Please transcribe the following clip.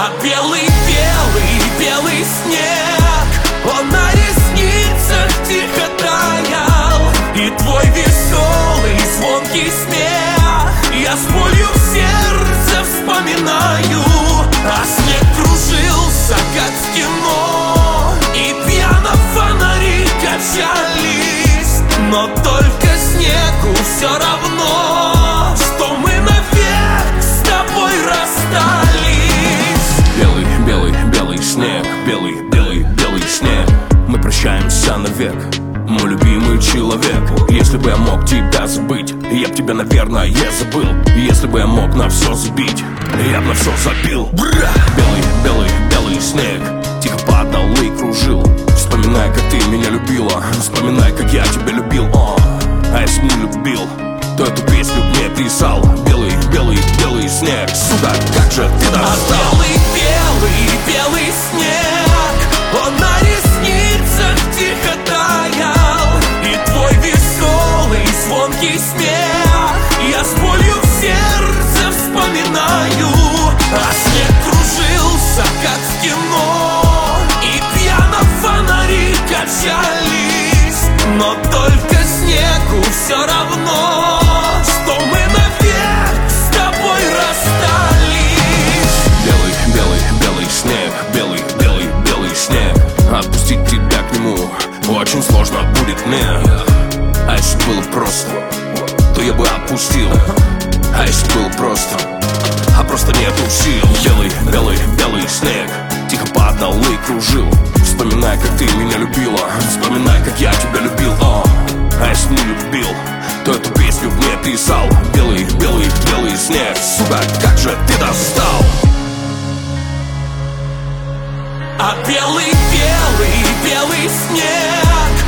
А белый снег, он на ресницах тихо таял. И твой веселый звонкий смех я с болью в сердце вспоминаю. А снег кружился, как в кино, и пьяно фонари качались. Но только снегу все равно, что мы навек с тобой расстались. Белый снег, белый снег. Мы прощаемся навек, мой любимый человек. Если бы я мог тебя забыть, я б тебя, наверное, забыл. Если бы я мог на все забить, я б на все забил. Белый снег тихо падал и кружил. Вспоминай, как ты меня любила, вспоминай, как я тебя любил. А если б не любил, то эту песню мне писал. Белый снег, сука, как же ты достал. А белый снег, он на ресницах тихо таял. И твой веселый звонкий смех я с болью в сердце вспоминаю. А снег кружился, как в кино, и пьяно фонари качались. Но только снегу все равно, что мы навек с тобой расстались. Белый снег, белый снег. Отпустить тебя к нему очень сложно будет мне. А если было просто, то я бы отпустил. А если было просто, а просто нету сил. Белый снег тихо падал и кружил. Вспоминай, как ты меня любила, вспоминай, как я тебя любил. А если не любил, то эту песню мне писал. Белый снег, сука, как же ты достал. А белый снег,